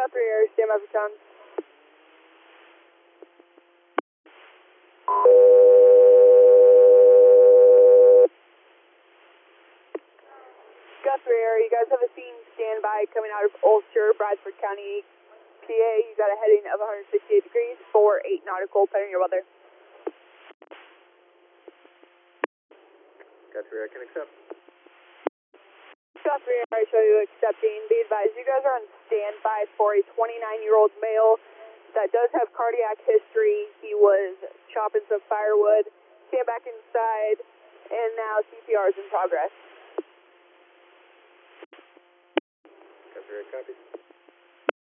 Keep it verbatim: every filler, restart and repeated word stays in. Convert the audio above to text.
Guthrie Air, stand by for sound. Guthrie Air, you guys have a scene standby coming out of Ulster, Bradford County, P A. You got a heading of one hundred sixty-eight degrees, four eight nautical, depending on your weather. Guthrie Air can accept. Guthrie Air, I show you accepting. Be advised, you guys are on standby for a twenty-nine-year-old male that does have cardiac history. He was chopping some firewood, came back inside, and now C P R is in progress. Guthrie Air, copy.